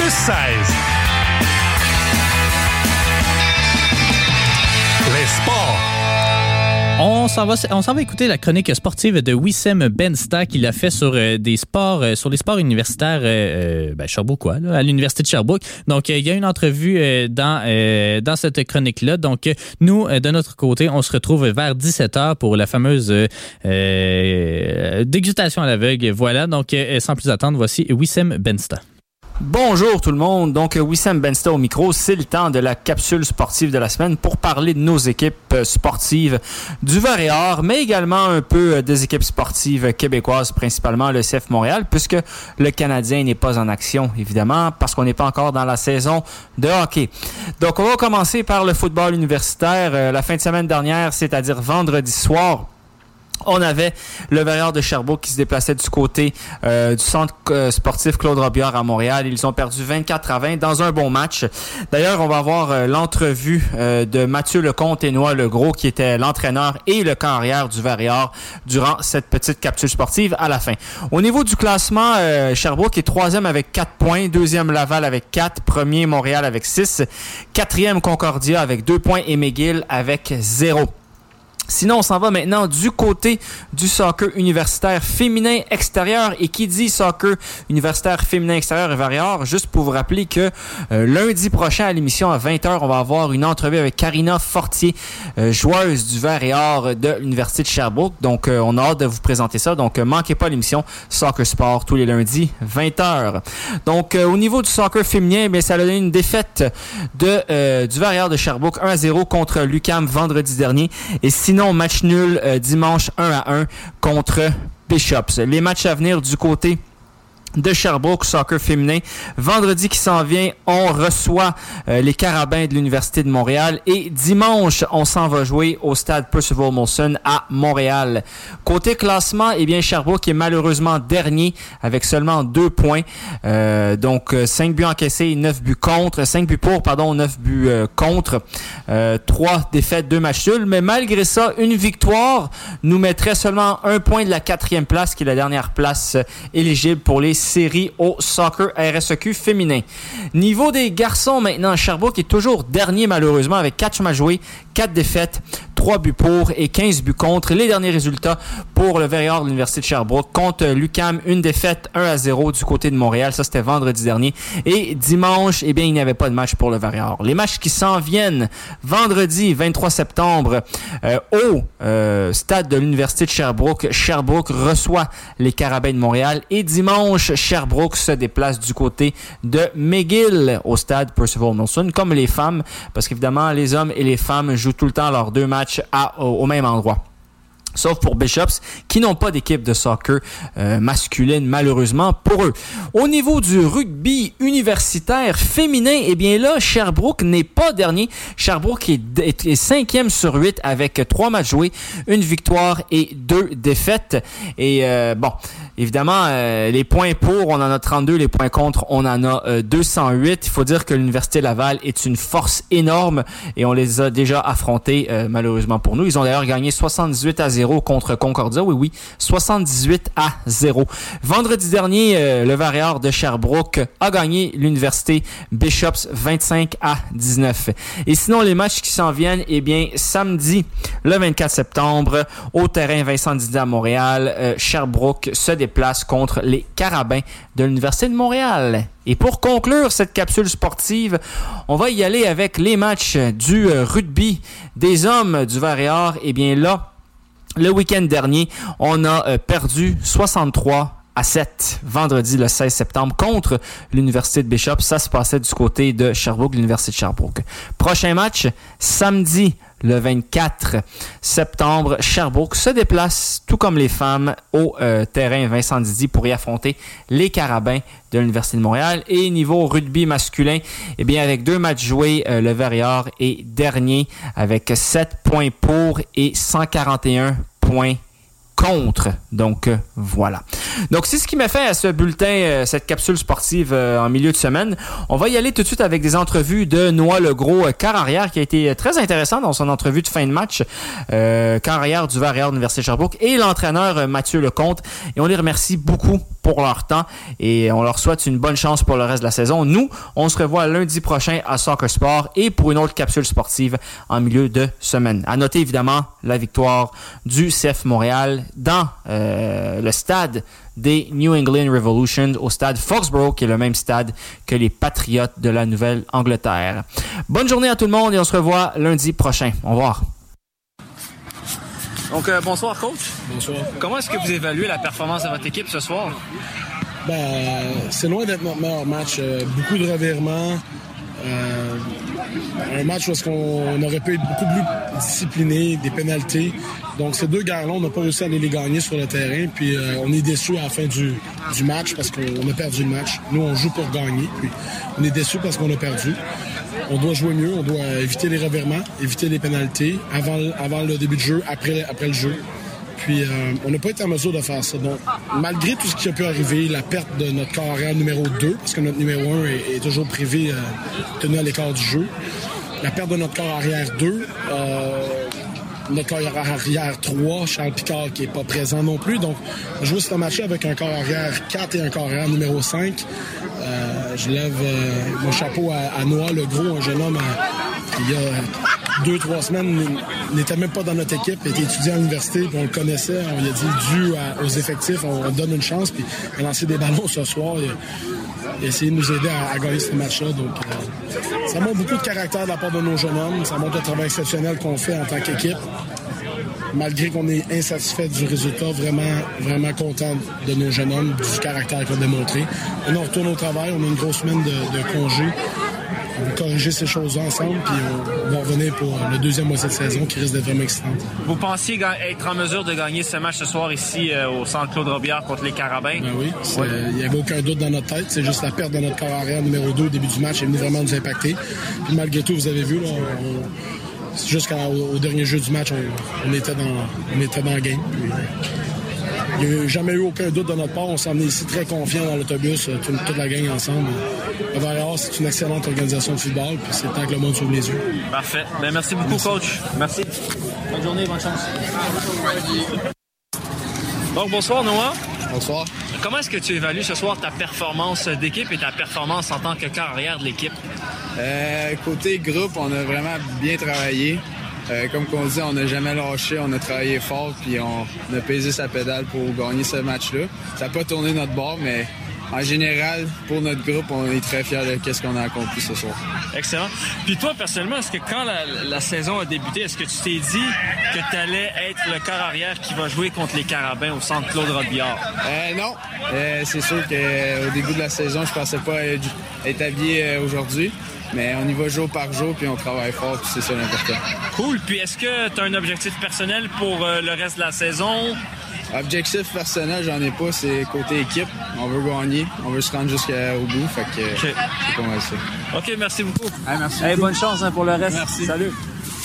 12-16. Les sports. On s'en va écouter la chronique sportive de Wissem Bensta qu'il a fait sur des sports, sur les sports universitaires Sherbrookeois, là, à l'Université de Sherbrooke. Donc, il y a une entrevue dans cette chronique-là. Donc, nous, de notre côté, on se retrouve vers 17h pour la fameuse dégustation à l'aveugle. Voilà, donc, sans plus attendre, voici Wissem Bensta. Bonjour tout le monde, donc Wissem Bensta au micro, c'est le temps de la capsule sportive de la semaine pour parler de nos équipes sportives du Var-et-Or, mais également un peu des équipes sportives québécoises, principalement le CF Montréal, puisque le Canadien n'est pas en action, évidemment, parce qu'on n'est pas encore dans la saison de hockey. Donc on va commencer par le football universitaire. La fin de semaine dernière, c'est-à-dire vendredi soir, on avait le Var-et-Or de Sherbrooke qui se déplaçait du côté du centre sportif Claude Robillard à Montréal. Ils ont perdu 24-20 dans un bon match. D'ailleurs, on va avoir l'entrevue de Mathieu Lecomte et Noah Legros, qui était l'entraîneur et le camp arrière du Var-et-Or durant cette petite capsule sportive à la fin. Au niveau du classement, Sherbrooke est 3e avec 4 points, 2e Laval avec 4, 1er Montréal avec 6, 4e Concordia avec 2 points et McGill avec 0. Sinon, on s'en va maintenant du côté du soccer universitaire féminin extérieur. Et qui dit soccer universitaire féminin extérieur et Var-et-Or, juste pour vous rappeler que lundi prochain à l'émission à 20h, on va avoir une entrevue avec Karina Fortier, joueuse du Var-et-Or de l'Université de Sherbrooke. Donc, on a hâte de vous présenter ça. Donc, manquez pas l'émission Soccer Sport tous les lundis, 20h. Donc, au niveau du soccer féminin, bien, ça a donné une défaite du Var-et-Or de Sherbrooke 1-0 contre l'UQAM vendredi dernier. Et sinon, match nul dimanche 1-1 contre Bishops. Les matchs à venir du côté de Sherbrooke, soccer féminin. Vendredi qui s'en vient, on reçoit les Carabins de l'Université de Montréal et dimanche, on s'en va jouer au stade Percival Molson à Montréal. Côté classement, eh bien, Sherbrooke est malheureusement dernier avec seulement 2 points. Donc, 5 buts encaissés, 9 buts contre. 5 buts pour, 9 buts contre. 3 défaites, 2 matchs nuls. Mais malgré ça, une victoire nous mettrait seulement 1 point de la 4e place, qui est la dernière place éligible pour les séries au soccer RSEQ féminin. Niveau des garçons maintenant, Sherbrooke est toujours dernier malheureusement avec 4 matchs joués, 4 défaites, 3 buts pour et 15 buts contre. Les derniers résultats pour le Var-et-Or de l'Université de Sherbrooke contre l'UQAM, une défaite 1-0 du côté de Montréal. Ça, c'était vendredi dernier. Et dimanche, eh bien, il n'y avait pas de match pour le Var-et-Or. Les matchs qui s'en viennent vendredi 23 septembre au stade de l'Université de Sherbrooke. Sherbrooke reçoit les Carabins de Montréal et dimanche, Sherbrooke se déplace du côté de McGill au stade Percival Molson, comme les femmes, parce qu'évidemment, les hommes et les femmes jouent tout le temps leurs 2 matchs au même endroit. Sauf pour Bishops, qui n'ont pas d'équipe de soccer masculine, malheureusement, pour eux. Au niveau du rugby universitaire féminin, eh bien là, Sherbrooke n'est pas dernier. Sherbrooke est 5e sur 8 avec 3 matchs joués, 1 victoire et 2 défaites. Et évidemment, les points pour, on en a 32, les points contre, on en a 208. Il faut dire que l'Université Laval est une force énorme et on les a déjà affrontés, malheureusement pour nous. Ils ont d'ailleurs gagné 78-0 contre Concordia, oui, 78-0. Vendredi dernier, le Var-et-Or de Sherbrooke a gagné l'Université Bishops 25-19. Et sinon, les matchs qui s'en viennent, eh bien, samedi, le 24 septembre, au terrain Vincent Didier à Montréal, Sherbrooke se déplace contre les Carabins de l'Université de Montréal. Et pour conclure cette capsule sportive, on va y aller avec les matchs du rugby des hommes du Var-et-Or. Eh bien là, le week-end dernier, on a perdu 63-7 vendredi le 16 septembre contre l'Université de Bishop. Ça se passait du côté de Sherbrooke, l'Université de Sherbrooke. Prochain match, samedi le 24 septembre, Sherbrooke se déplace, tout comme les femmes, au terrain Vincent Didier pour y affronter les Carabins de l'Université de Montréal. Et niveau rugby masculin, eh bien, avec 2 matchs joués, le Var-et-Or est dernier avec 7 points pour et 141 points contre. Donc, voilà. Donc, c'est ce qui m'a fait à ce bulletin, cette capsule sportive en milieu de semaine. On va y aller tout de suite avec des entrevues de Noah Legros, quart arrière, qui a été très intéressant dans son entrevue de fin de match, quart arrière du Var-et-Or de l'Université de Sherbrooke, et l'entraîneur Mathieu Lecomte. Et on les remercie beaucoup pour pour leur temps et on leur souhaite une bonne chance pour le reste de la saison. Nous, on se revoit lundi prochain à Soccer Sport et pour une autre capsule sportive en milieu de semaine. À noter évidemment la victoire du CF Montréal dans le stade des New England Revolution au stade Foxborough, qui est le même stade que les Patriotes de la Nouvelle-Angleterre. Bonne journée à tout le monde et on se revoit lundi prochain. Au revoir. Donc, bonsoir, coach. Bonsoir. Comment est-ce que vous évaluez la performance de votre équipe ce soir? C'est loin d'être notre meilleur match. Beaucoup de revirements. Un match où on aurait pu être beaucoup plus discipliné, des pénalités. Donc, ces deux guerres-là, on n'a pas réussi à aller les gagner sur le terrain. Puis, on est déçus à la fin du match parce qu'on a perdu le match. Nous, on joue pour gagner. Puis, on est déçus parce qu'on a perdu. On doit jouer mieux. On doit éviter les revirements, éviter les pénalités avant le début de jeu, après le jeu. Puis, on n'a pas été en mesure de faire ça. Donc, malgré tout ce qui a pu arriver, la perte de notre corps arrière numéro 2, parce que notre numéro 1 est toujours privé, tenu à l'écart du jeu. La perte de notre corps arrière 2, notre corps arrière 3, Charles Picard qui n'est pas présent non plus. Donc, on joue ce match-là avec un corps arrière 4 et un corps arrière numéro 5. Je lève mon chapeau à Noah Legros, un jeune homme il y a 2-3 semaines, n'était même pas dans notre équipe, était étudiant à l'université, puis on le connaissait. On lui a dit, dû aux effectifs, on donne une chance. Puis il a lancé des ballons ce soir. Il a essayé de nous aider à gagner ce match-là. Donc, ça montre beaucoup de caractère de la part de nos jeunes hommes. Ça montre le travail exceptionnel qu'on fait en tant qu'équipe. Malgré qu'on est insatisfait du résultat, vraiment content de nos jeunes hommes, du caractère qu'ils ont démontré. Et on retourne au travail, on a une grosse semaine de congé. On va corriger ces choses-là ensemble, puis on va revenir pour le deuxième moitié de saison qui risque d'être vraiment excitante. Vous pensiez être en mesure de gagner ce match ce soir ici au centre Claude Robillard contre les Carabins? Ben oui, il n'y avait aucun doute dans notre tête. C'est juste la perte de notre corps arrière numéro 2 au début du match est venue vraiment nous impacter. Puis malgré tout, vous avez vu, là, jusqu'au dernier jeu du match, on était dans le game. Puis, il n'y a jamais eu aucun doute de notre part. On s'en est ici très confiants dans l'autobus, toute la gang ensemble. Le Vert-et-Or, c'est une excellente organisation de football, puis c'est le temps que le monde s'ouvre les yeux. Parfait. Ben, merci beaucoup, coach. Merci. Bonne journée, bonne chance. Donc, bonsoir, Noah. Bonsoir. Comment est-ce que tu évalues ce soir ta performance d'équipe et ta performance en tant que corps arrière de l'équipe? Côté groupe, on a vraiment bien travaillé. Comme on dit, on n'a jamais lâché, on a travaillé fort, puis on a pesé sa pédale pour gagner ce match-là. Ça n'a pas tourné notre bord, mais en général, pour notre groupe, on est très fiers de ce qu'on a accompli ce soir. Excellent. Puis toi, personnellement, est-ce que quand la saison a débuté, est-ce que tu t'es dit que tu allais être le corps arrière qui va jouer contre les Carabins au centre Claude Robillard? Non. C'est sûr qu'au début de la saison, je pensais pas être habillé aujourd'hui. Mais on y va jour par jour, puis on travaille fort, puis c'est ça l'important. Cool. Puis est-ce que tu as un objectif personnel pour le reste de la saison? Objectif personnel, j'en ai pas. C'est côté équipe. On veut gagner. On veut se rendre jusqu'au bout. Fait que c'est pas mal ça. OK, merci beaucoup. Merci. Bonne chance pour le reste. Merci. Salut.